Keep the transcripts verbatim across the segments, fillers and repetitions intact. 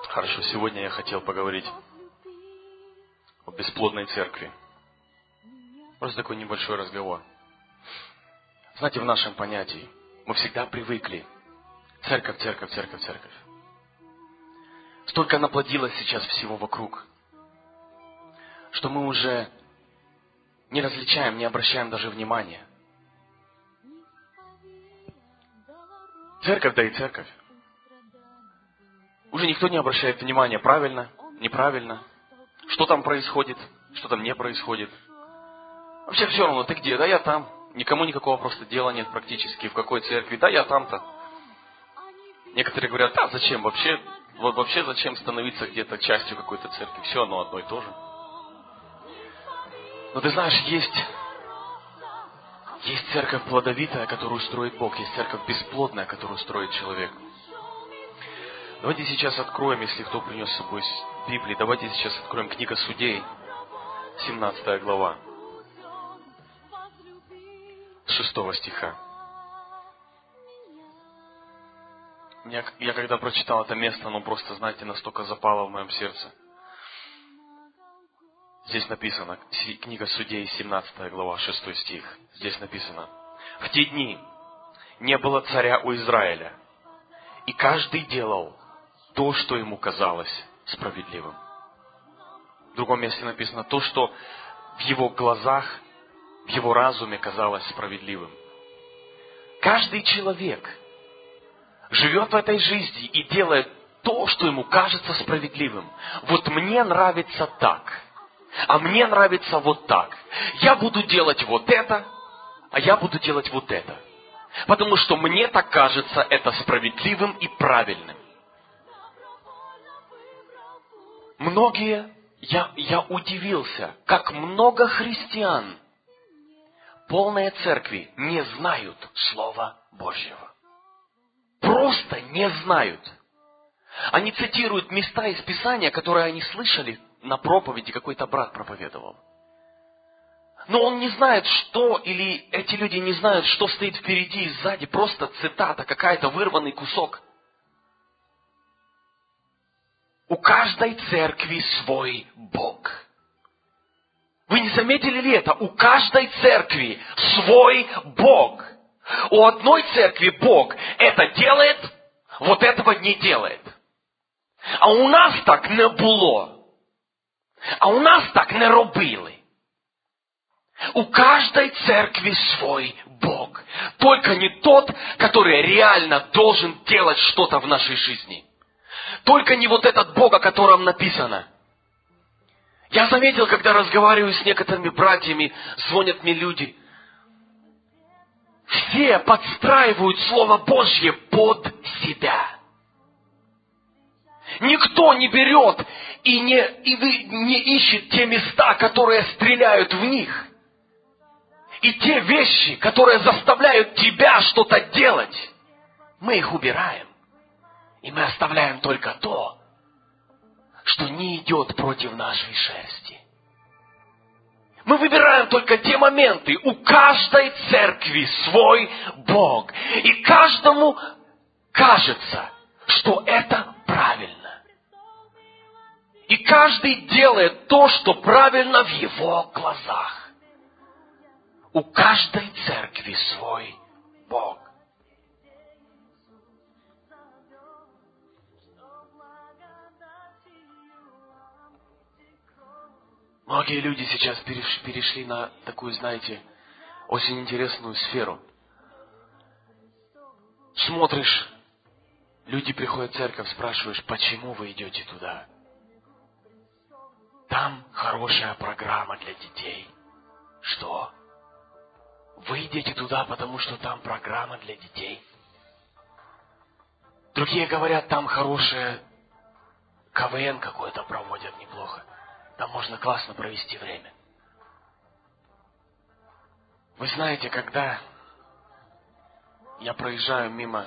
Хорошо, сегодня я хотел поговорить о бесплодной церкви. Просто такой небольшой разговор. Знаете, в нашем понятии мы всегда привыкли. Церковь, церковь, церковь, церковь. Столько наплодилось сейчас всего вокруг, что мы уже не различаем, не обращаем даже внимания. Церковь, да и церковь. Уже никто не обращает внимания, правильно, неправильно, что там происходит, что там не происходит. Вообще все равно, ты где? Да я там. Никому никакого просто дела нет практически, в какой церкви. Да я там-то. Некоторые говорят, да зачем вообще, вот вообще зачем становиться где-то частью какой-то церкви. Все одно одно и то же. Но ты знаешь, есть, есть церковь плодовитая, которую строит Бог. Есть церковь бесплодная, которую строит человек. Давайте сейчас откроем, если кто принес с собой Библию, давайте сейчас откроем книга Судей, семнадцатая глава, с шестого стиха. Я, я когда прочитал это место, оно просто, знаете, настолько запало в моем сердце. Здесь написано, книга Судей, семнадцатая глава, шестой стих. Здесь написано: «В те дни не было царя у Израиля, и каждый делал то, что ему казалось справедливым». В другом месте написано: то, что в его глазах, в его разуме казалось справедливым. Каждый человек живет в этой жизни и делает то, что ему кажется справедливым. Вот мне нравится так, а мне нравится вот так. Я буду делать вот это, а я буду делать вот это. Потому что мне так кажется это справедливым и правильным. Многие, я, я удивился, как много христиан полной церкви не знают Слова Божьего. Просто не знают. Они цитируют места из Писания, которые они слышали на проповеди, какой-то брат проповедовал. Но он не знает, что, или эти люди не знают, что стоит впереди и сзади. Просто цитата, какая-то вырванный кусок. У каждой церкви свой Бог. Вы не заметили ли это? У каждой церкви свой Бог. У одной церкви Бог это делает, вот этого не делает. А у нас так не было. А у нас так не робили. У каждой церкви свой Бог. Только не тот, который реально должен делать что-то в нашей жизни. Только не вот этот Бог, о котором написано. Я заметил, когда разговариваю с некоторыми братьями, звонят мне люди. Все подстраивают Слово Божье под себя. Никто не берет и не, и не ищет те места, которые стреляют в них. И те вещи, которые заставляют тебя что-то делать, мы их убираем. И мы оставляем только то, что не идет против нашей шерсти. Мы выбираем только те моменты. У каждой церкви свой Бог. И каждому кажется, что это правильно. И каждый делает то, что правильно в его глазах. У каждой церкви свой Бог. Многие люди сейчас перешли на такую, знаете, очень интересную сферу. Смотришь, люди приходят в церковь, спрашиваешь, почему вы идете туда? Там хорошая программа для детей. Что? Вы идете туда, потому что там программа для детей? Другие говорят, там хорошее КВН какой-то проводят неплохо. Там можно классно провести время. Вы знаете, когда я проезжаю мимо,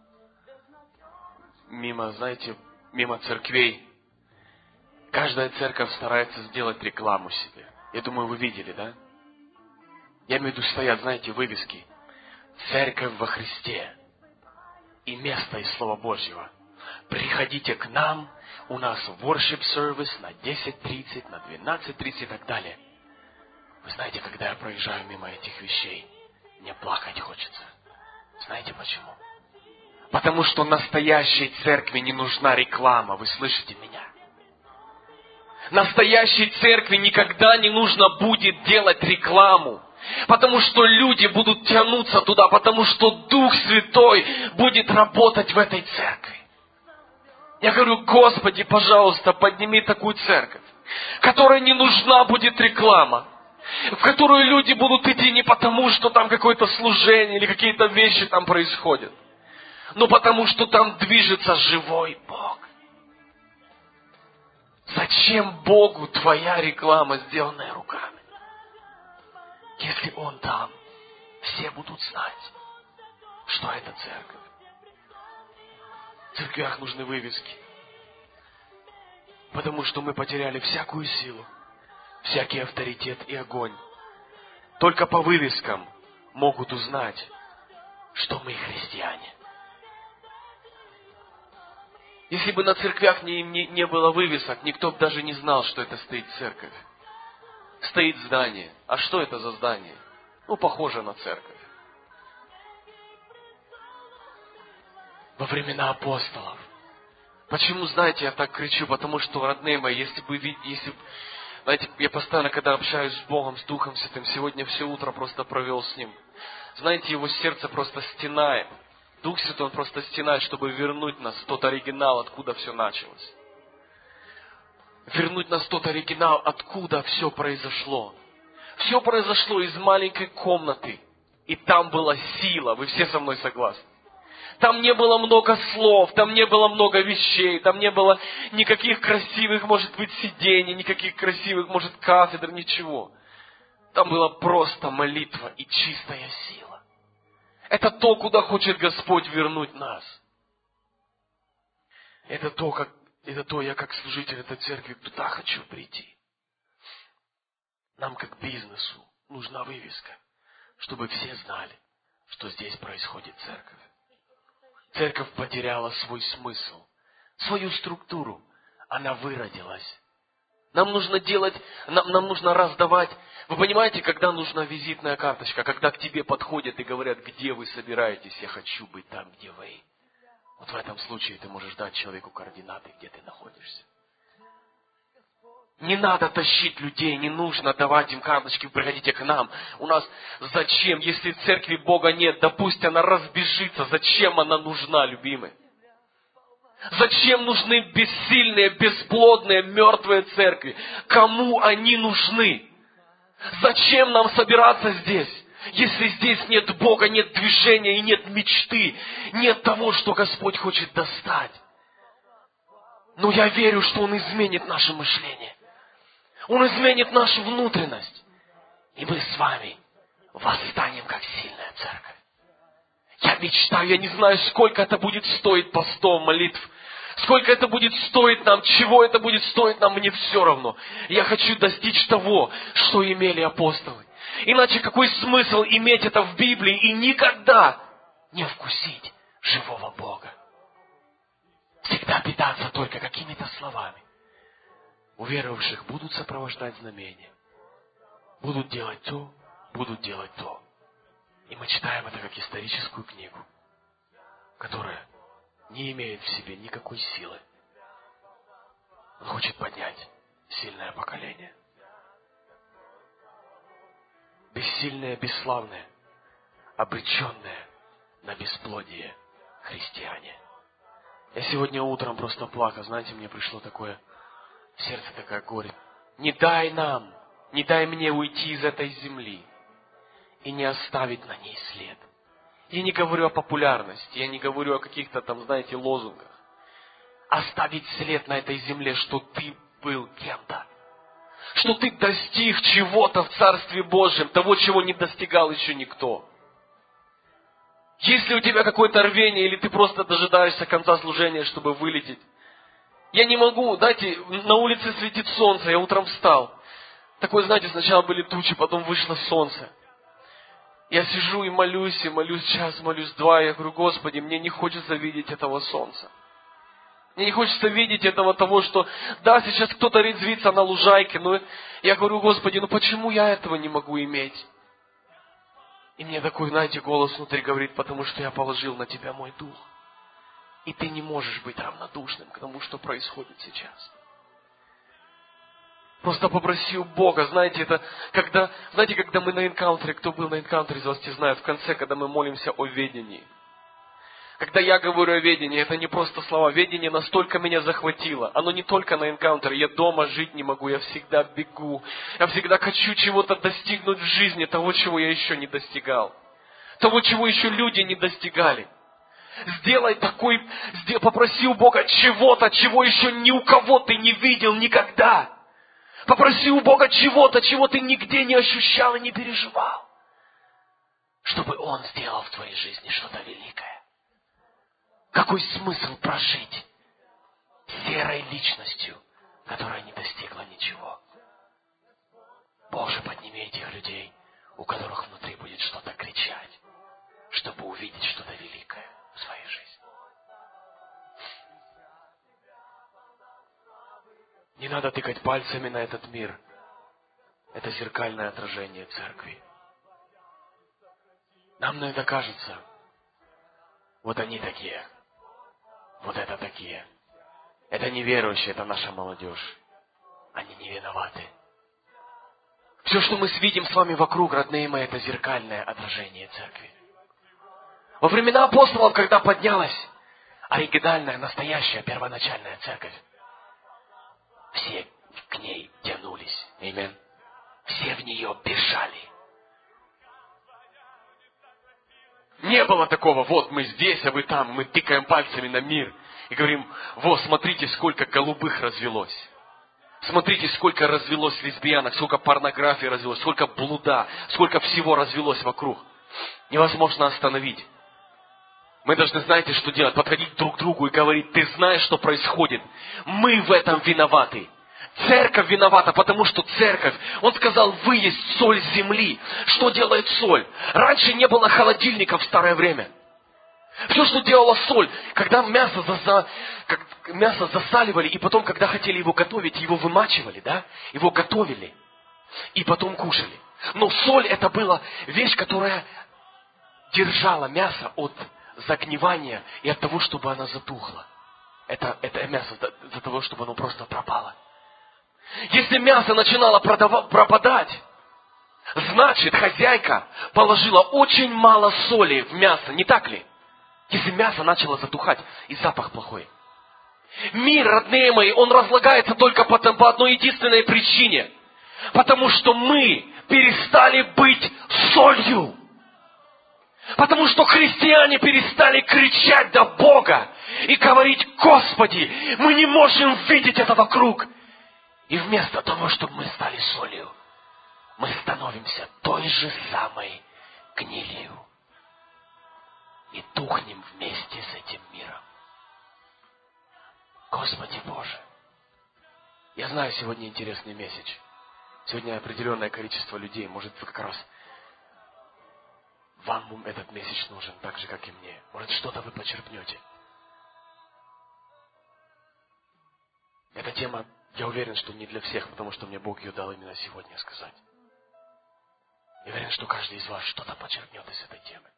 мимо, знаете, мимо церквей, каждая церковь старается сделать рекламу себе. Я думаю, вы видели, да? Я имею в виду, стоят, знаете, вывески. Церковь во Христе. И место из Слова Божьего. приходите к нам, у нас worship service на десять тридцать, на двенадцать тридцать и так далее. Вы знаете, когда я проезжаю мимо этих вещей, мне плакать хочется. Знаете почему? Потому что настоящей церкви не нужна реклама, вы слышите меня? Настоящей церкви никогда не нужно будет делать рекламу, потому что люди будут тянуться туда, потому что Дух Святой будет работать в этой церкви. Я говорю, Господи, пожалуйста, подними такую церковь, которой не нужна будет реклама, в которую люди будут идти не потому, что там какое-то служение или какие-то вещи там происходят, но потому, что там движется живой Бог. Зачем Богу твоя реклама, сделанная руками? Если Он там, все будут знать, что это церковь. В церквях нужны вывески, потому что мы потеряли всякую силу, всякий авторитет и огонь. Только по вывескам могут узнать, что мы христиане. Если бы на церквях не, не, не было вывесок, никто бы даже не знал, что это стоит церковь. Стоит здание. А что это за здание? Ну, похоже на церковь. Во времена апостолов. Почему, знаете, я так кричу? Потому что, родные мои, если бы, если, знаете, я постоянно, когда общаюсь с Богом, с Духом Святым, сегодня все утро просто провел с Ним. Знаете, его сердце просто стенает. Дух Святой, Он просто стенает, чтобы вернуть нас в тот оригинал, откуда все началось. Вернуть нас в тот оригинал, откуда все произошло. Все произошло из маленькой комнаты. И там была сила. Вы все со мной согласны? Там не было много слов, там не было много вещей, там не было никаких красивых, может быть, сидений, никаких красивых, может, кафедр, ничего. Там была просто молитва и чистая сила. Это то, куда хочет Господь вернуть нас. Это то, как, это то, я как служитель этой церкви туда хочу прийти. Нам, как бизнесу, нужна вывеска, чтобы все знали, что здесь происходит церковь. Церковь потеряла свой смысл, свою структуру. Она выродилась. Нам нужно делать, нам, нам нужно раздавать. Вы понимаете, когда нужна визитная карточка, когда к тебе подходят и говорят, где вы собираетесь, я хочу быть там, где вы. Вот в этом случае ты можешь дать человеку координаты, где ты находишься. Не надо тащить людей, не нужно давать им карточки, приходите к нам. У нас зачем, если в церкви Бога нет, да пусть она разбежится, зачем она нужна, любимые? Зачем нужны бессильные, бесплодные, мертвые церкви? Кому они нужны? Зачем нам собираться здесь, если здесь нет Бога, нет движения и нет мечты, нет того, что Господь хочет достать? Но я верю, что Он изменит наше мышление. Он изменит нашу внутренность. И мы с вами восстанем, как сильная церковь. Я мечтаю, я не знаю, сколько это будет стоить постов, молитв. Сколько это будет стоить нам, чего это будет стоить нам, мне все равно. Я хочу достичь того, что имели апостолы. Иначе какой смысл иметь это в Библии и никогда не вкусить живого Бога? Всегда питаться только какими-то словами. У верующих будут сопровождать знамения. Будут делать то, будут делать то. И мы читаем это как историческую книгу, которая не имеет в себе никакой силы. Он хочет поднять сильное поколение. Бессильные, бесславные, обреченные на бесплодие христиане. Я сегодня утром просто плакал. Знаете, мне пришло такое в сердце, такая горе. Не дай нам, не дай мне уйти из этой земли и не оставить на ней след. Я не говорю о популярности, я не говорю о каких-то там, знаете, лозунгах. Оставить след на этой земле, что ты был кем-то. Что ты достиг чего-то в Царстве Божьем, того, чего не достигал еще никто. Если у тебя какое-то рвение, или ты просто дожидаешься конца служения, чтобы вылететь. Я не могу, знаете, на улице светит солнце, я утром встал. Такое, знаете, сначала были тучи, потом вышло солнце. Я сижу и молюсь, и молюсь час, молюсь два. Я говорю, Господи, мне не хочется видеть этого солнца. Мне не хочется видеть этого того, что да, сейчас кто-то резвится на лужайке, но я говорю: Господи, ну почему я этого не могу иметь? И мне такой, знаете, голос внутри говорит: потому что я положил на тебя мой дух. И ты не можешь быть равнодушным к тому, что происходит сейчас. Просто попроси у Бога, знаете, это когда, знаете, когда мы на энкаунтере, кто был на энкаунтере из вас, те знают, в конце, когда мы молимся о ведении. Когда я говорю о ведении, это не просто слова. Ведение настолько меня захватило. Оно не только на энкаунтере. Я дома жить не могу, я всегда бегу. Я всегда хочу чего-то достигнуть в жизни, того, чего я еще не достигал. Того, чего еще люди не достигали. Сделай такой, попроси у Бога чего-то, чего еще ни у кого ты не видел никогда. Попроси у Бога чего-то, чего ты нигде не ощущал и не переживал. Чтобы Он сделал в твоей жизни что-то великое. Какой смысл прожить серой личностью, которая не достигла ничего? Боже, подними этих людей, у которых внутри будет что-то кричать, чтобы увидеть что-то великое в своей жизни. Не надо тыкать пальцами на этот мир. Это зеркальное отражение церкви. Нам на это кажется. Вот они такие. Вот это такие. Это неверующие, это наша молодежь. Они не виноваты. Все, что мы видим с вами вокруг, родные мои, это зеркальное отражение церкви. Во времена апостолов, когда поднялась оригинальная, настоящая, первоначальная церковь, все к ней тянулись. Аминь. Все в нее бежали. Не было такого: вот мы здесь, а вы там. Мы тыкаем пальцами на мир и говорим: вот, смотрите, сколько голубых развелось. Смотрите, сколько развелось лесбиянок, сколько порнографии развелось, сколько блуда, сколько всего развелось вокруг. Невозможно остановить. Мы должны, знаете, что делать? Подходить друг к другу и говорить: ты знаешь, что происходит. Мы в этом виноваты. Церковь виновата, потому что церковь, он сказал, вы есть соль земли. Что делает соль? Раньше не было холодильника в старое время. Все, что делала соль, когда мясо, за, как, мясо засаливали, и потом, когда хотели его готовить, его вымачивали, да? Его готовили, и потом кушали. Но соль это была вещь, которая держала мясо от загнивания и от того, чтобы оно затухло. Это, это мясо для того, чтобы оно просто пропало. Если мясо начинало продав... пропадать, значит, хозяйка положила очень мало соли в мясо, не так ли? Если мясо начало затухать, и запах плохой. Мир, родные мои, он разлагается только по, по одной единственной причине. Потому что мы перестали быть солью. Потому что христиане перестали кричать до Бога и говорить: Господи, мы не можем видеть это вокруг. И вместо того, чтобы мы стали солью, мы становимся той же самой гнилью. И тухнем вместе с этим миром. Господи Боже! Я знаю, сегодня интересный месседж. Сегодня определенное количество людей, может, вы как раз вам этот месседж нужен, так же, как и мне. Может, что-то вы почерпнете. Эта тема, я уверен, что не для всех, потому что мне Бог ее дал именно сегодня сказать. Я уверен, что каждый из вас что-то почерпнет из этой темы.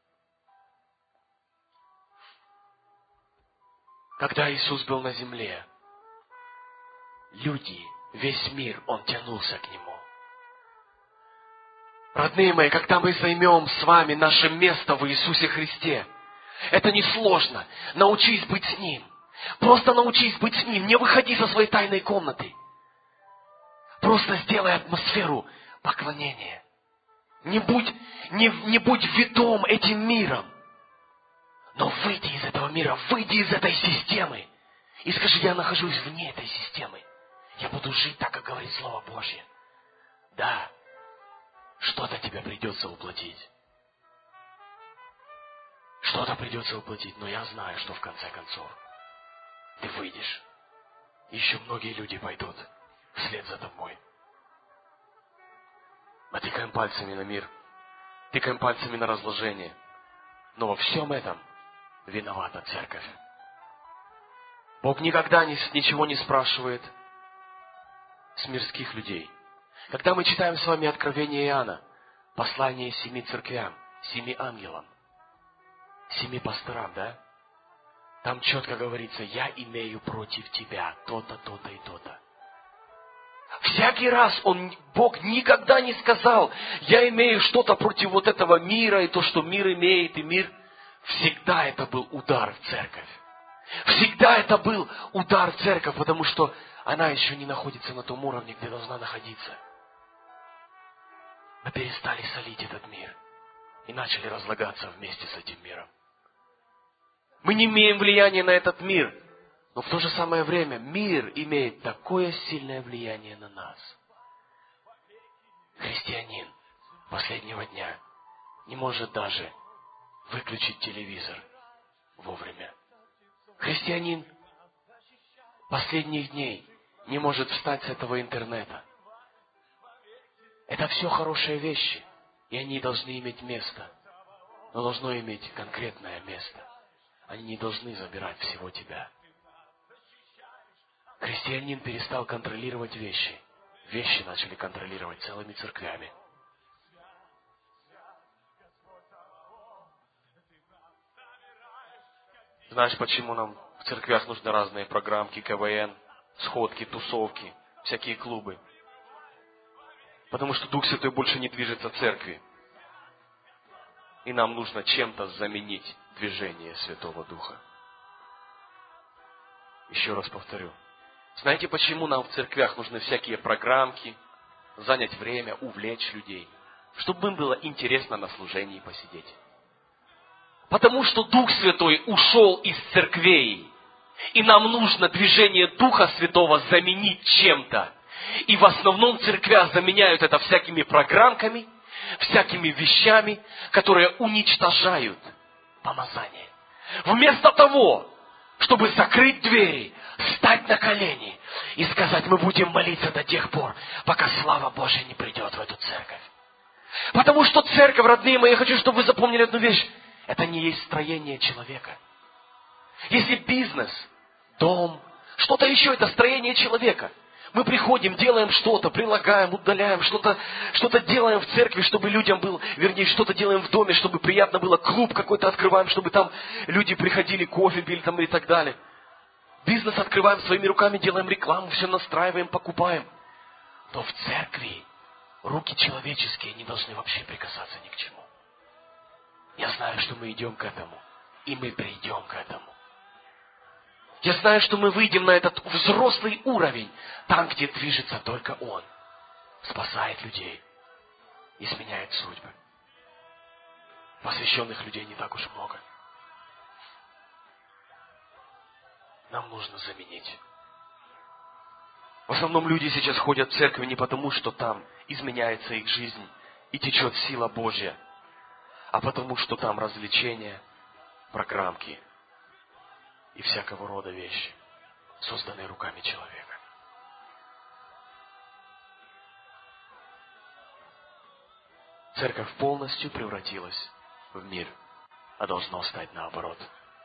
Когда Иисус был на земле, люди, весь мир, он тянулся к Нему. Родные мои, когда мы займем с вами наше место в Иисусе Христе, это несложно. Научись быть с Ним. Просто научись быть с Ним. Не выходи со своей тайной комнаты. Просто сделай атмосферу поклонения. Не будь, не, не будь ведом этим миром. Но выйди из этого мира, выйди из этой системы. И скажи: я нахожусь вне этой системы. Я буду жить так, как говорит Слово Божье. Да, что-то тебе придется уплатить. Что-то придется уплатить, но я знаю, что в конце концов ты выйдешь. Еще многие люди пойдут вслед за тобой. Мы тыкаем пальцами на мир, тыкаем пальцами на разложение. Но во всем этом виновата церковь. Бог никогда ни- ничего не спрашивает с мирских людей. Когда мы читаем с вами Откровение Иоанна, послание семи церквям, семи ангелам, семи пасторам, да? Там четко говорится: я имею против тебя то-то, то-то и то-то. Всякий раз он, Бог никогда не сказал: я имею что-то против вот этого мира, и то, что мир имеет, и мир. Всегда это был удар в церковь. Всегда это был удар в церковь, потому что она еще не находится на том уровне, где должна находиться. Мы перестали солить этот мир и начали разлагаться вместе с этим миром. Мы не имеем влияния на этот мир, но в то же самое время мир имеет такое сильное влияние на нас. Христианин последнего дня не может даже выключить телевизор вовремя. Христианин последних дней не может встать с этого интернета. Это все хорошие вещи, и они должны иметь место, но должно иметь конкретное место. Они не должны забирать всего тебя. Христианин перестал контролировать вещи. Вещи начали контролировать целыми церквями. Знаешь, почему нам в церквях нужны разные программки, ка вэ эн, сходки, тусовки, всякие клубы? Потому что Дух Святой больше не движется церкви. И нам нужно чем-то заменить движение Святого Духа. Еще раз повторю. Знаете, почему нам в церквях нужны всякие программки, занять время, увлечь людей? Чтобы им было интересно на служении посидеть. Потому что Дух Святой ушел из церквей. И нам нужно движение Духа Святого заменить чем-то. И в основном церквя заменяют это всякими программками, всякими вещами, которые уничтожают помазание. Вместо того, чтобы закрыть двери, встать на колени и сказать: мы будем молиться до тех пор, пока слава Божья не придет в эту церковь. Потому что церковь, родные мои, я хочу, чтобы вы запомнили одну вещь. Это не есть строение человека. Если бизнес, дом, что-то еще, это строение человека. Мы приходим, делаем что-то, прилагаем, удаляем, что-то, что-то делаем в церкви, чтобы людям было, вернее, что-то делаем в доме, чтобы приятно было, клуб какой-то открываем, чтобы там люди приходили, кофе пили там и так далее. Бизнес открываем своими руками, делаем рекламу, все настраиваем, покупаем. Но в церкви руки человеческие не должны вообще прикасаться ни к чему. Я знаю, что мы идем к этому, и мы придем к этому. Я знаю, что мы выйдем на этот взрослый уровень, там, где движется только Он. Спасает людей, изменяет судьбы. Посвященных людей не так уж много. Нам нужно заменить. В основном люди сейчас ходят в церковь не потому, что там изменяется их жизнь и течет сила Божья, а потому, что там развлечения, программки и всякого рода вещи, созданные руками человека. Церковь полностью превратилась в мир, а должно стать наоборот.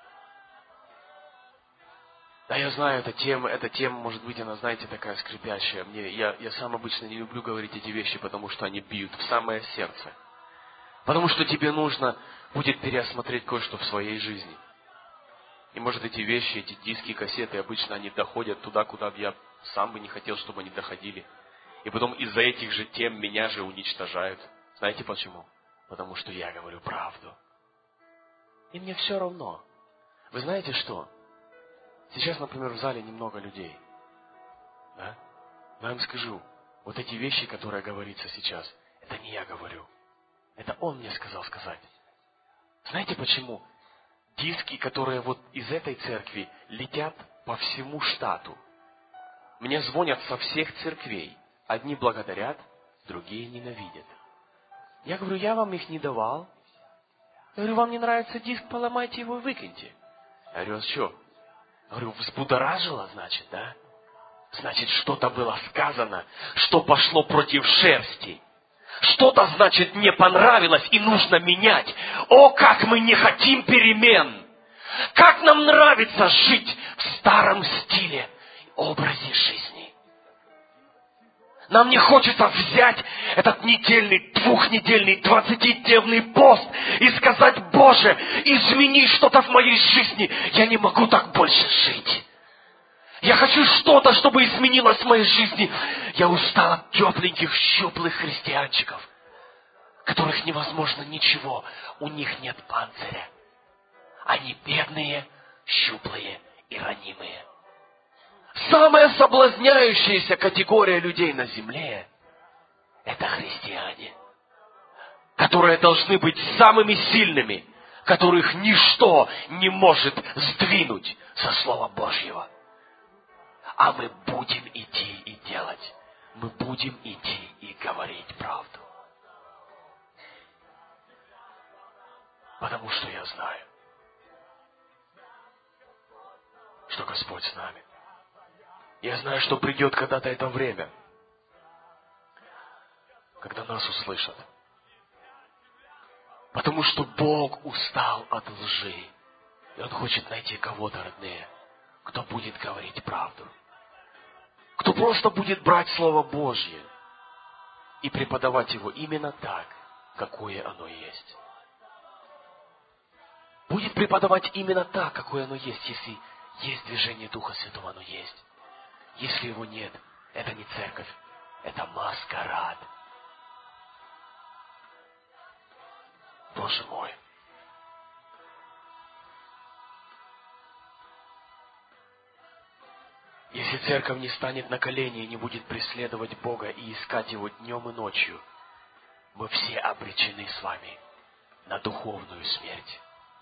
Да, я знаю, эта тема, эта тема, может быть, она, знаете, такая скрипящая. Мне, я, я сам обычно не люблю говорить эти вещи, потому что они бьют в самое сердце. Потому что тебе нужно будет переосмотреть кое-что в своей жизни. И может эти вещи, эти диски, кассеты, обычно они доходят туда, куда бы я сам бы не хотел, чтобы они доходили. И потом из-за этих же тем меня же уничтожают. Знаете почему? Потому что я говорю правду. И мне все равно. Вы знаете что? Сейчас, например, в зале немного людей. Да? Но я вам скажу, вот эти вещи, которые говорится сейчас, это не я говорю. Это Он мне сказал сказать. Знаете почему? Диски, которые вот из этой церкви летят по всему штату. Мне звонят со всех церквей. Одни благодарят, другие ненавидят. Я говорю, я вам их не давал. Я говорю, вам не нравится диск, поломайте его и выкиньте. Я говорю, а что? Я говорю, взбудоражило, значит, да? Значит, что-то было сказано, что пошло против шерсти. Что-то, значит, не понравилось и нужно менять. О, как мы не хотим перемен! Как нам нравится жить в старом стиле, образе жизни. Нам не хочется взять этот недельный, двухнедельный, двадцатидневный пост и сказать: Боже, измени что-то в моей жизни. Я не могу так больше жить. Я хочу что-то, чтобы изменилось в моей жизни. Я устал от тепленьких, щуплых христианчиков, которых невозможно ничего. У них нет панциря. Они бедные, щуплые и ранимые. Самая соблазняющаяся категория людей на земле – это христиане, которые должны быть самыми сильными, которых ничто не может сдвинуть со Слова Божьего. А мы будем идти и делать. Мы будем идти и говорить правду. Потому что я знаю, что Господь с нами. Я знаю, что придет когда-то это время, когда нас услышат. Потому что Бог устал от лжи. И Он хочет найти кого-то, родные, кто будет говорить правду. Кто просто будет брать Слово Божье и преподавать его именно так, какое оно есть. Будет преподавать именно так, какое оно есть, если есть движение Духа Святого, оно есть. Если его нет, это не церковь, это маскарад. Боже мой. Если церковь не станет на колени и не будет преследовать Бога и искать Его днем и ночью, мы все обречены с вами на духовную смерть.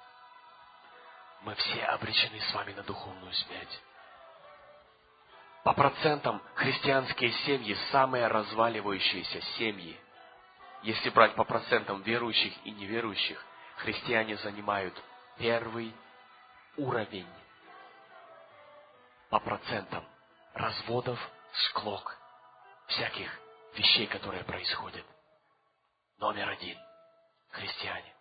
Мы все обречены с вами на духовную смерть. По процентам христианские семьи самые разваливающиеся семьи. Если брать по процентам верующих и неверующих, христиане занимают первый уровень по процентам разводов, склок, всяких вещей, которые происходят. Номер один – христиане.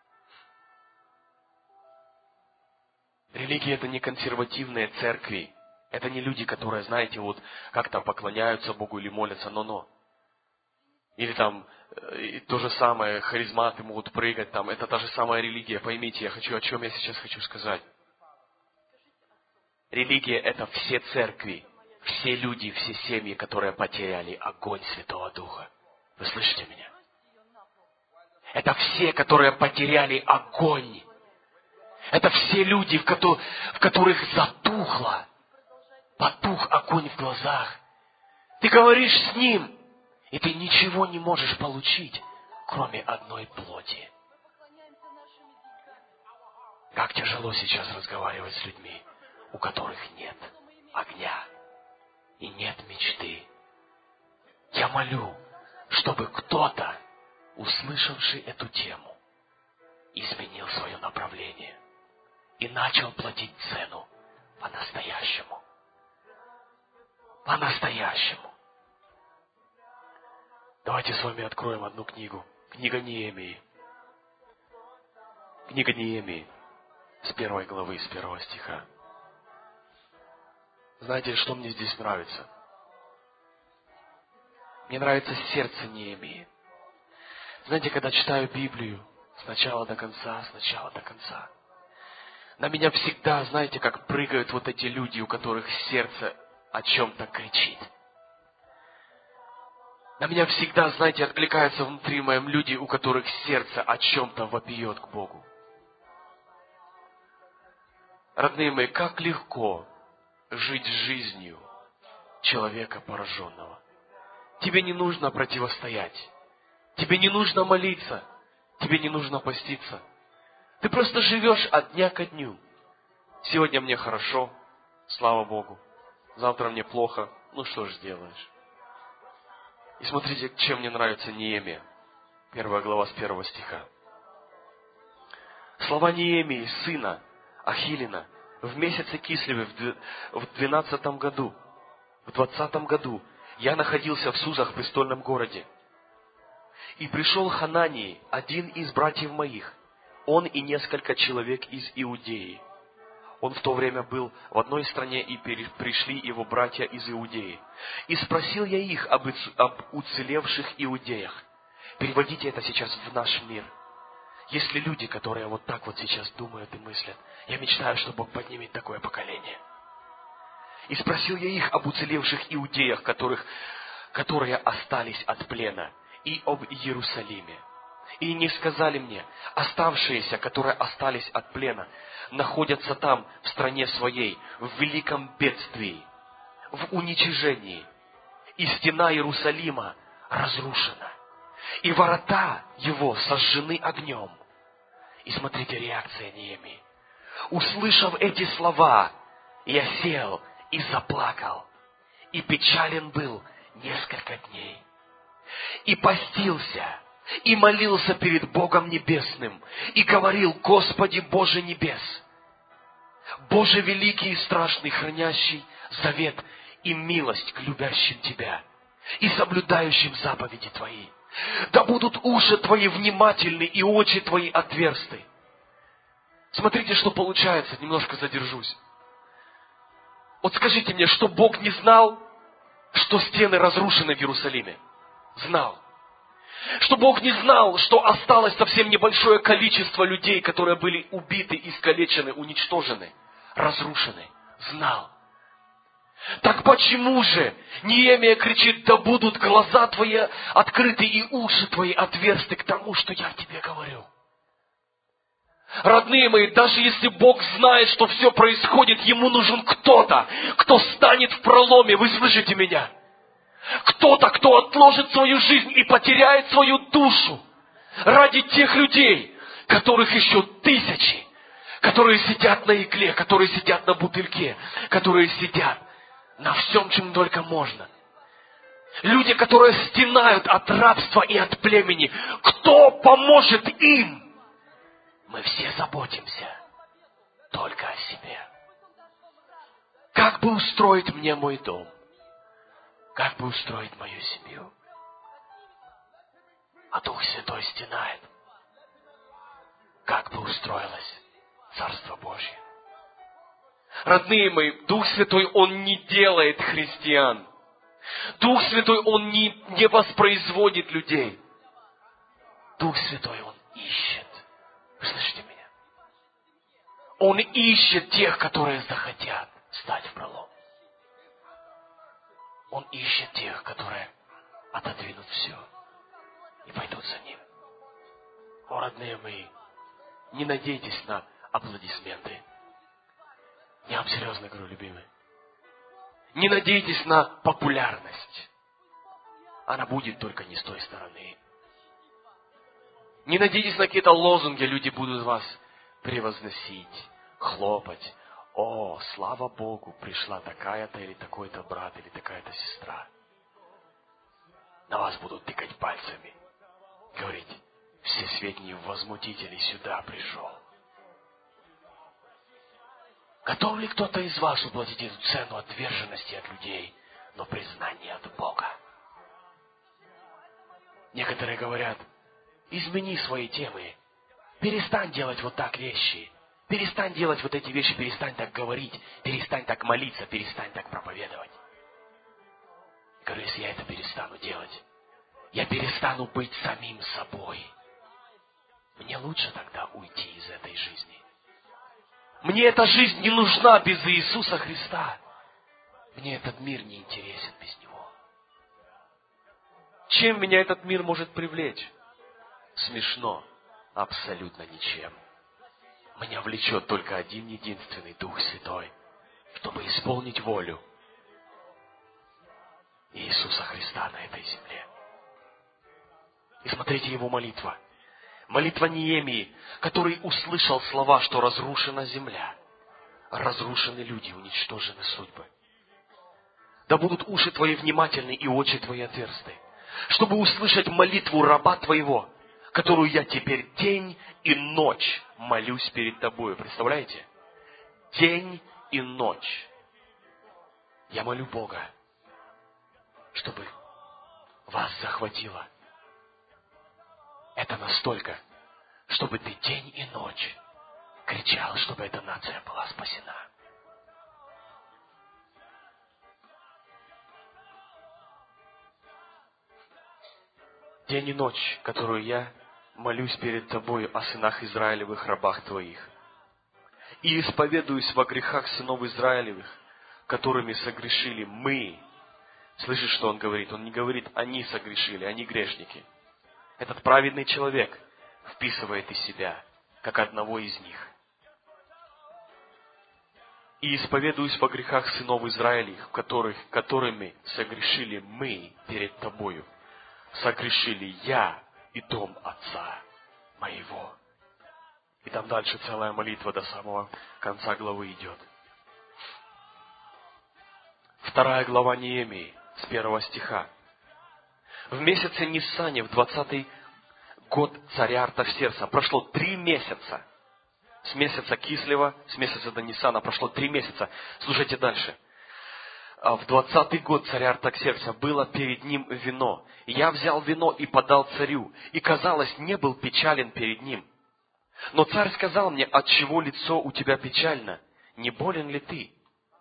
Религия – это не консервативные церкви. Это не люди, которые, знаете, вот как-то поклоняются Богу или молятся, но-но. Или там э, то же самое, харизматы могут прыгать там. Это та же самая религия. Поймите, я хочу, о чем я сейчас хочу сказать. Религия – это все церкви, все люди, все семьи, которые потеряли огонь Святого Духа. Вы слышите меня? Это все, которые потеряли огонь. Это все люди, в которых затухло, потух огонь в глазах. Ты говоришь с Ним, и ты ничего не можешь получить, кроме одной плоти. Как тяжело сейчас разговаривать с людьми, у которых нет огня и нет мечты. Я молю, чтобы кто-то, услышавший эту тему, изменил свое направление и начал платить цену по-настоящему. По-настоящему. Давайте с вами откроем одну книгу. Книга Неемии. Книга Неемии. С первой главы, с первого стиха. Знаете, что мне здесь нравится? Мне нравится сердце Неемии. Знаете, когда читаю Библию с начала до конца, с начала до конца, на меня всегда, знаете, как прыгают вот эти люди, у которых сердце о чем-то кричит. На меня всегда, знаете, откликаются внутри моем люди, у которых сердце о чем-то вопиет к Богу. Родные мои, как легко жить жизнью человека пораженного. Тебе не нужно противостоять. Тебе не нужно молиться. Тебе не нужно поститься. Ты просто живешь от дня ко дню. Сегодня мне хорошо, слава Богу. Завтра мне плохо, ну что ж сделаешь. И смотрите, чем мне нравится Неемия. Первая глава с первого стиха. Слова Неемии, сына Ахилина, в месяце Кислеве, в двенадцатом году, в двадцатом году, я находился в Сузах, престольном городе. И пришел Ханании, один из братьев моих, он и несколько человек из Иудеи, Он в то время был в одной стране, и пришли его братья из Иудеи. И спросил я их об, об уцелевших иудеях. Переводите это сейчас в наш мир. Есть ли люди, которые вот так вот сейчас думают и мыслят? Я мечтаю, что Бог поднимет такое поколение. И спросил я их об уцелевших иудеях, которых, которые остались от плена, и об Иерусалиме. И не сказали мне: оставшиеся, которые остались от плена, находятся там, в стране своей, в великом бедствии, в уничижении, и стена Иерусалима разрушена, и ворота его сожжены огнем. И смотрите, реакция Неемии. Услышав эти слова, я сел и заплакал, и печален был несколько дней, и постился, и молился перед Богом Небесным, и говорил: Господи Боже небес, Боже великий и страшный, хранящий завет и милость к любящим Тебя и соблюдающим заповеди Твои, да будут уши Твои внимательны и очи Твои отверсты. Смотрите, что получается, немножко задержусь. Вот скажите мне, что Бог не знал, что стены разрушены в Иерусалиме? Знал. Что Бог не знал, что осталось совсем небольшое количество людей, которые были убиты, искалечены, уничтожены, разрушены? Знал. Так почему же Неемия кричит: да будут глаза твои открыты и уши твои отверсты к тому, что я тебе говорю? Родные мои, даже если Бог знает, что все происходит, Ему нужен кто-то, кто станет в проломе. Вы слышите меня? Кто-то, кто отложит свою жизнь и потеряет свою душу ради тех людей, которых еще тысячи, которые сидят на игле, которые сидят на бутыльке, которые сидят на всем, чем только можно. Люди, которые стенают от рабства и от племени. Кто поможет им? Мы все заботимся только о себе. Как бы устроить мне мой дом? Как бы устроить мою семью? А Дух Святой стенает. Как бы устроилось Царство Божье? Родные мои, Дух Святой, Он не делает христиан. Дух Святой, Он не, не воспроизводит людей. Дух Святой, Он ищет. Вы слышите меня? Он ищет тех, которые захотят стать в пролом. Он ищет тех, которые отодвинут все и пойдут за Ним. О, родные мои, не надейтесь на аплодисменты. Я вам серьезно говорю, любимые. Не надейтесь на популярность. Она будет только не с той стороны. Не надейтесь на какие-то лозунги, люди будут вас превозносить, хлопать. О, слава Богу, пришла такая-то или такой-то брат, или такая-то сестра. На вас будут тыкать пальцами. Говорить: всесветний возмутитель сюда пришел. Готов ли кто-то из вас уплатить эту цену отверженности от людей, но признания от Бога? Некоторые говорят: измени свои темы, перестань делать вот так вещи, перестань делать вот эти вещи, перестань так говорить, перестань так молиться, перестань так проповедовать. Я говорю, если я это перестану делать, я перестану быть самим собой. Мне лучше тогда уйти из этой жизни. Мне эта жизнь не нужна без Иисуса Христа. Мне этот мир не интересен без Него. Чем меня этот мир может привлечь? Смешно. Абсолютно ничем. Меня влечет только один единственный Дух Святой, чтобы исполнить волю Иисуса Христа на этой земле. И смотрите его молитва. Молитва Неемии, который услышал слова, что разрушена земля, разрушены люди, уничтожены судьбы. Да будут уши твои внимательны и очи твои отверсты, чтобы услышать молитву раба твоего, которую я теперь день и ночь молюсь перед тобою. Представляете? День и ночь. Я молю Бога, чтобы вас захватило. Это настолько, чтобы ты день и ночь кричал, чтобы эта нация была спасена. День и ночь, которую я молюсь перед Тобою о сынах Израилевых, рабах Твоих, и исповедуюсь во грехах сынов Израилевых, которыми согрешили мы. Слышишь, что он говорит? Он не говорит, они согрешили, они грешники. Этот праведный человек вписывает из себя, как одного из них. И исповедуюсь во грехах сынов Израилевых, которых, которыми согрешили мы перед Тобою. Согрешили я и дом отца моего. И там дальше целая молитва до самого конца главы идет. Вторая глава Неемии, с первого стиха. В месяце Ниссане, в двадцатый год царя Артахсеркса, прошло три месяца. С месяца Кислева, с месяца до Ниссана прошло три месяца. Слушайте дальше. В двадцатый год царя Артахсеркса было перед ним вино. И я взял вино и подал царю, и, казалось, не был печален перед ним. Но царь сказал мне, отчего лицо у тебя печально? Не болен ли ты?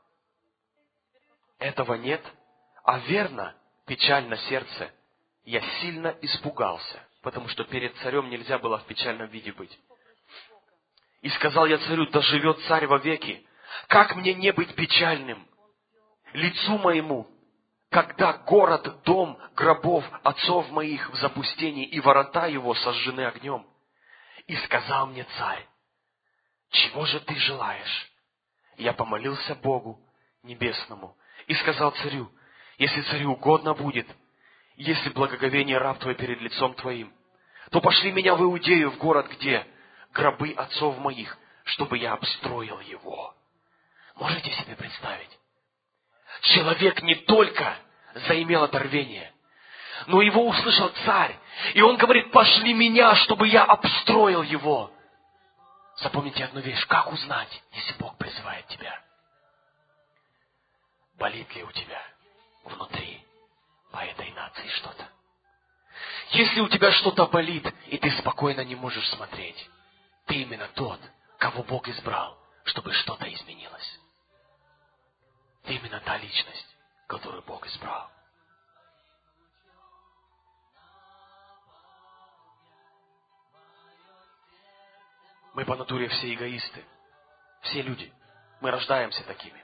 Этого нет, а верно, печально сердце. Я сильно испугался, потому что перед царем нельзя было в печальном виде быть. И сказал я царю, да живет царь вовеки. Как мне не быть печальным? Лицу моему, когда город, дом гробов отцов моих в запустении, и ворота его сожжены огнем. И сказал мне царь, чего же ты желаешь? Я помолился Богу небесному и сказал царю, если царю угодно будет, если благоговение раб твой перед лицом твоим, то пошли меня в Иудею, в город, где гробы отцов моих, чтобы я обстроил его. Можете себе представить? Человек не только заимел это рвение, но его услышал царь. И он говорит, пошли меня, чтобы я обстроил его. Запомните одну вещь. Как узнать, если Бог призывает тебя? Болит ли у тебя внутри по этой нации что-то? Если у тебя что-то болит, и ты спокойно не можешь смотреть, ты именно тот, кого Бог избрал, чтобы что-то изменилось. Ты именно та личность, которую Бог избрал. Мы по натуре все эгоисты. Все люди. Мы рождаемся такими.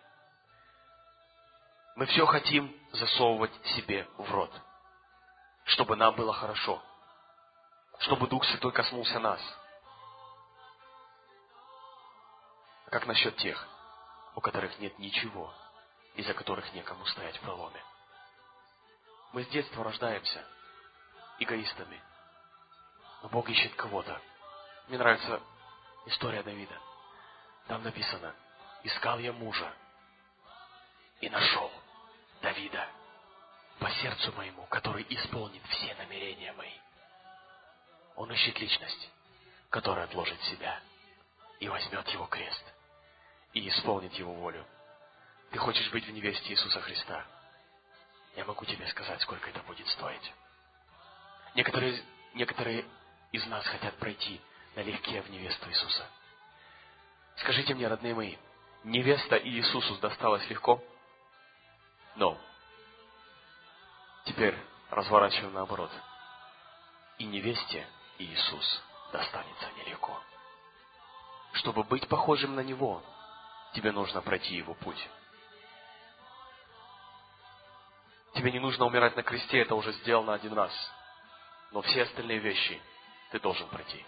Мы все хотим засовывать себе в рот, чтобы нам было хорошо, чтобы Дух Святой коснулся нас. А как насчет тех, у которых нет ничего, из-за которых некому стоять в проломе? Мы с детства рождаемся эгоистами, но Бог ищет кого-то. Мне нравится история Давида. Там написано, искал я мужа и нашел Давида по сердцу моему, который исполнит все намерения мои. Он ищет личность, которая отложит себя и возьмет его крест и исполнит его волю. Ты хочешь быть в невесте Иисуса Христа? Я могу тебе сказать, сколько это будет стоить. Некоторые, некоторые из нас хотят пройти налегке в невесту Иисуса. Скажите мне, родные мои, невеста и Иисусу досталось легко? Но теперь разворачиваем наоборот. И невесте и Иисус достанется нелегко. Чтобы быть похожим на Него, тебе нужно пройти Его путь. Тебе не нужно умирать на кресте, это уже сделано один раз. Но все остальные вещи ты должен пройти.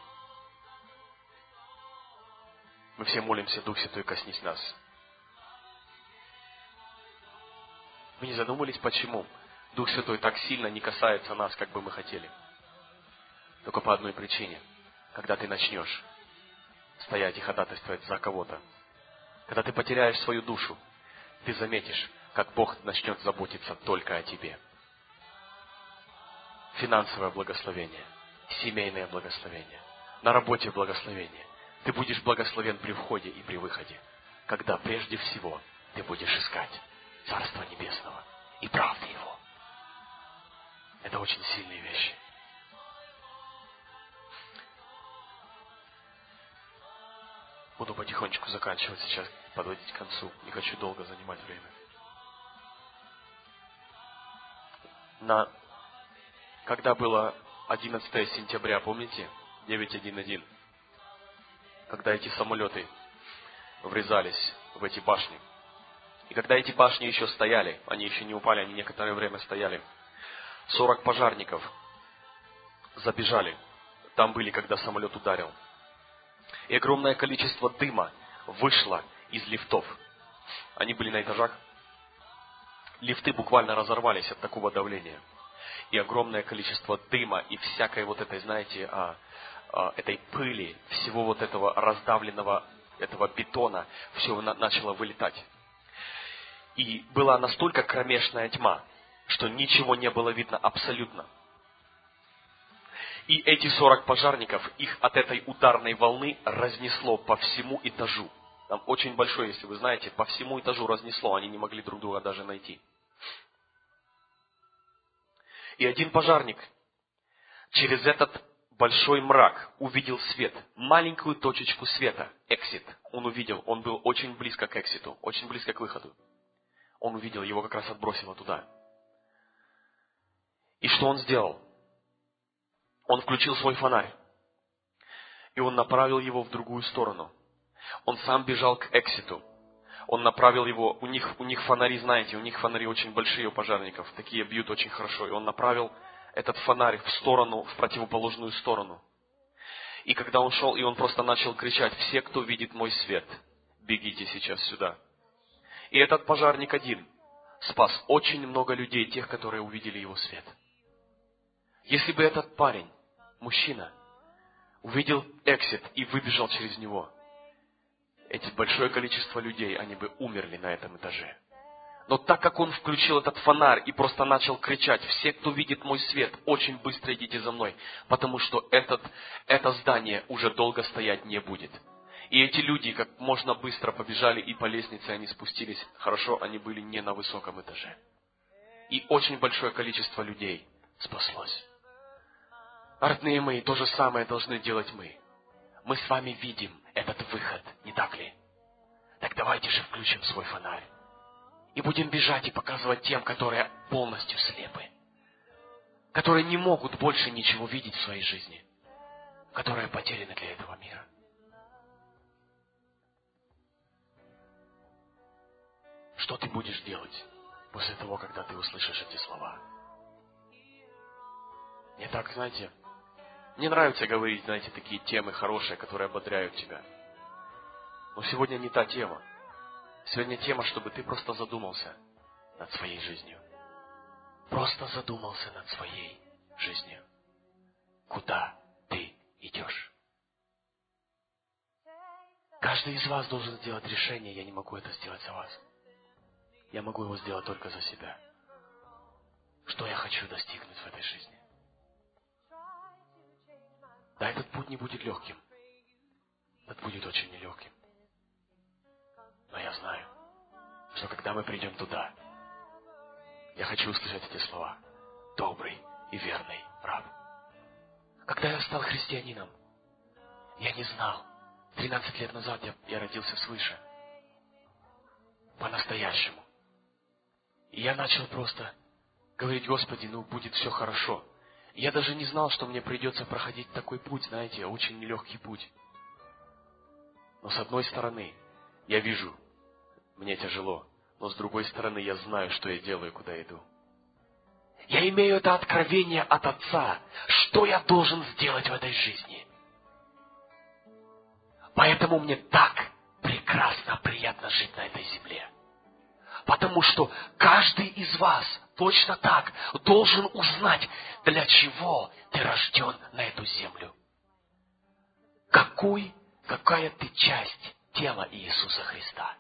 Мы все молимся, Дух Святой, коснись нас. Вы не задумывались, почему Дух Святой так сильно не касается нас, как бы мы хотели? Только по одной причине. Когда ты начнешь стоять и ходатайствовать за кого-то, когда ты потеряешь свою душу, ты заметишь, как Бог начнет заботиться только о тебе. Финансовое благословение, семейное благословение, на работе благословение. Ты будешь благословен при входе и при выходе, когда прежде всего ты будешь искать Царство Небесного и правды Его. Это очень сильные вещи. Буду потихонечку заканчивать сейчас, подводить к концу. Не хочу долго занимать время. На... Когда было одиннадцатое сентября, помните? девять один один. Когда эти самолеты врезались в эти башни. И когда эти башни еще стояли, они еще не упали, они некоторое время стояли, сорок пожарников забежали. Там были, когда самолет ударил. И огромное количество дыма вышло из лифтов. Они были на этажах. Лифты буквально разорвались от такого давления. И огромное количество дыма и всякой вот этой, знаете, а, а, этой пыли, всего вот этого раздавленного, этого бетона, все на, начало вылетать. И была настолько кромешная тьма, что ничего не было видно абсолютно. И эти сорок пожарников, их от этой ударной волны разнесло по всему этажу. Там очень большой, если вы знаете, по всему этажу разнесло, они не могли друг друга даже найти. И один пожарник через этот большой мрак увидел свет, маленькую точечку света, эксит. Он увидел, он был очень близко к экситу, очень близко к выходу. Он увидел, его как раз отбросило туда. И что он сделал? Он включил свой фонарь, и он направил его в другую сторону. Он сам бежал к экситу. Он направил его, у них, у них фонари, знаете, у них фонари очень большие у пожарников, такие бьют очень хорошо. И он направил этот фонарь в сторону, в противоположную сторону. И когда он шел, и он просто начал кричать: «Все, кто видит мой свет, бегите сейчас сюда». И этот пожарник один спас очень много людей, тех, которые увидели его свет. Если бы этот парень, мужчина, увидел эксит и выбежал через него, эти большое количество людей, они бы умерли на этом этаже. Но так как он включил этот фонарь и просто начал кричать: «Все, кто видит мой свет, очень быстро идите за мной, потому что этот, это здание уже долго стоять не будет». И эти люди как можно быстро побежали, и по лестнице они спустились. Хорошо, они были не на высоком этаже. И очень большое количество людей спаслось. Родные мои, то же самое должны делать мы. Мы с вами видим этот выход, не так ли? Так давайте же включим свой фонарь. И будем бежать и показывать тем, которые полностью слепы. Которые не могут больше ничего видеть в своей жизни. Которые потеряны для этого мира. Что ты будешь делать после того, когда ты услышишь эти слова? Мне так, знаете, мне нравится говорить, знаете, такие темы хорошие, которые ободряют тебя. Но сегодня не та тема. Сегодня тема, чтобы ты просто задумался над своей жизнью. Просто задумался над своей жизнью. Куда ты идешь? Каждый из вас должен сделать решение. Я не могу это сделать за вас. Я могу его сделать только за себя. Что я хочу достигнуть в этой жизни? Да, этот путь не будет легким. Этот будет очень нелегким. Но я знаю, что когда мы придем туда, я хочу услышать эти слова: «Добрый и верный раб». Когда я стал христианином, я не знал. тринадцать лет назад я, я родился свыше. По-настоящему. И я начал просто говорить: «Господи, ну будет все хорошо». И я даже не знал, что мне придется проходить такой путь, знаете, очень нелегкий путь. Но с одной стороны, я вижу, мне тяжело, но с другой стороны, я знаю, что я делаю, куда иду. Я имею это откровение от Отца, что я должен сделать в этой жизни. Поэтому мне так прекрасно, приятно жить на этой земле. Потому что каждый из вас точно так должен узнать, для чего ты рожден на эту землю. Какой, какая ты часть тела Иисуса Христа.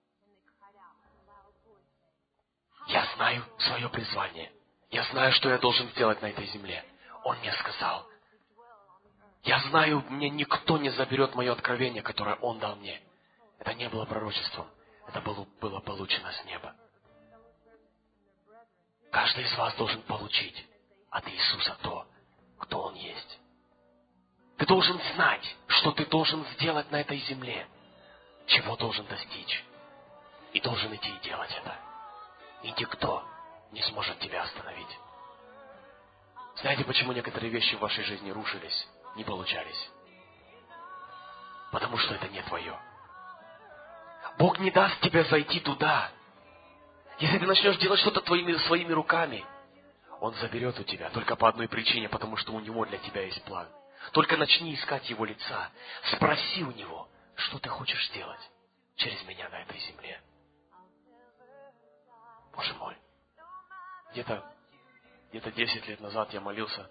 Я знаю свое призвание. Я знаю, что я должен сделать на этой земле. Он мне сказал. Я знаю, мне никто не заберет мое откровение, которое Он дал мне. Это не было пророчеством. Это было, было получено с неба. Каждый из вас должен получить от Иисуса то, кто Он есть. Ты должен знать, что ты должен сделать на этой земле. чего должен достичь. И должен идти и делать это. И никто не сможет тебя остановить. Знаете, почему некоторые вещи в вашей жизни рушились, не получались? Потому что это не твое. Бог не даст тебе зайти туда. Если ты начнешь делать что-то твоими, своими руками, Он заберет у тебя только по одной причине, потому что у Него для тебя есть план. Только начни искать Его лица. Спроси у Него, что ты хочешь сделать через меня на этой земле. Боже мой, где-то где-то десять лет назад я молился,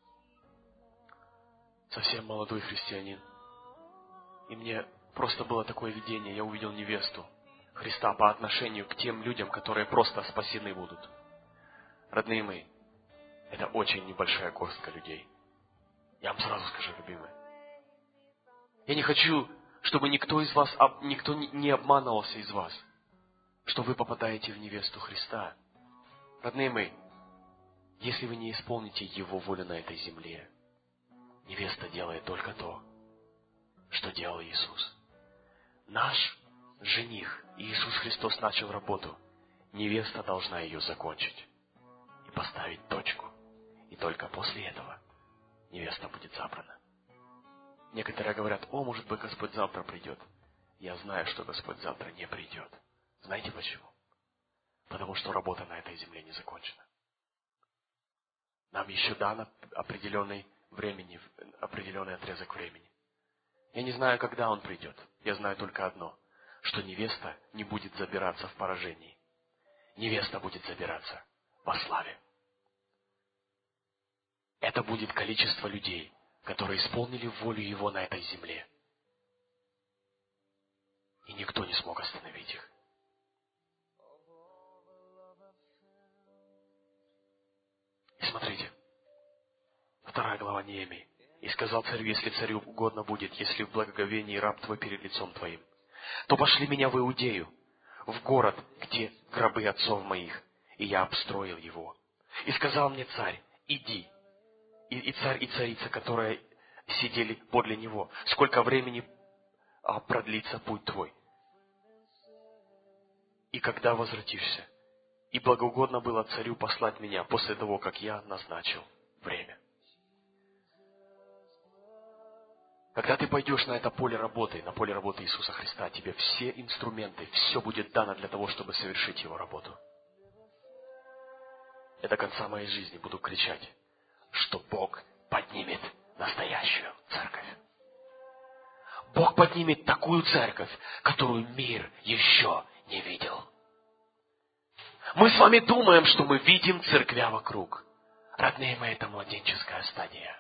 совсем молодой христианин, и мне просто было такое видение, я увидел невесту Христа по отношению к тем людям, которые просто спасены будут. Родные мои, это очень небольшая горстка людей. Я вам сразу скажу, любимые. Я не хочу, чтобы никто из вас, никто не обманывался из вас, что вы попадаете в невесту Христа. Родные мои, если вы не исполните Его волю на этой земле, невеста делает только то, что делал Иисус. Наш жених, Иисус Христос, начал работу. Невеста должна ее закончить и поставить точку. И только после этого невеста будет забрана. Некоторые говорят: о, может быть, Господь завтра придет. Я знаю, что Господь завтра не придет. Знаете почему? Потому что работа на этой земле не закончена. Нам еще дан определенный времени, определенный отрезок времени. Я не знаю, когда Он придет. Я знаю только одно, что невеста не будет забираться в поражении. Невеста будет забираться во славе. Это будет количество людей, которые исполнили волю Его на этой земле. И никто не смог остановить их. И смотрите, вторая глава Неемии. «И сказал царю: если царю угодно будет, если в благоговении раб твой перед лицом твоим, то пошли меня в Иудею, в город, где гробы отцов моих, и я обстроил его. И сказал мне царь: иди». И, и царь, и царица, которые сидели подле него: сколько времени а, продлится путь твой? И когда возвратишься? И благоугодно было царю послать меня после того, как я назначил время. Когда ты пойдешь на это поле работы, на поле работы Иисуса Христа, тебе все инструменты, все будет дано для того, чтобы совершить Его работу. Я до конца моей жизни буду кричать, что Бог поднимет настоящую церковь. Бог поднимет такую церковь, которую мир еще не видел. Мы с вами думаем, что мы видим церквя вокруг. Родные мои, это младенческая стадия.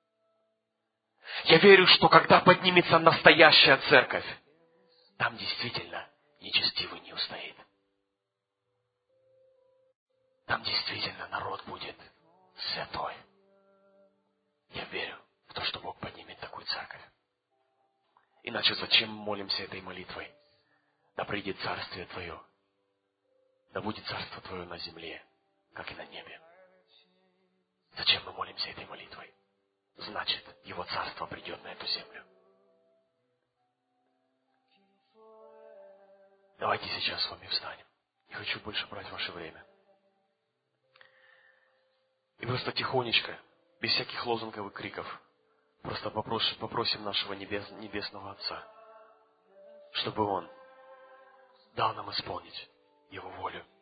Я верю, что когда поднимется настоящая церковь, там действительно нечестивый не устоит. Там действительно народ будет святой. Я верю в то, что Бог поднимет такую церковь. Иначе зачем мы молимся этой молитвой? Да придет Царствие Твое. Да будет Царство Твое на земле, как и на небе. Зачем мы молимся этой молитвой? Значит, Его Царство придет на эту землю. Давайте сейчас с вами встанем. Не хочу больше брать ваше время. И просто тихонечко, без всяких лозунговых криков, просто попросим, попросим нашего небес, Небесного Отца, чтобы Он дал нам исполнить Его волю.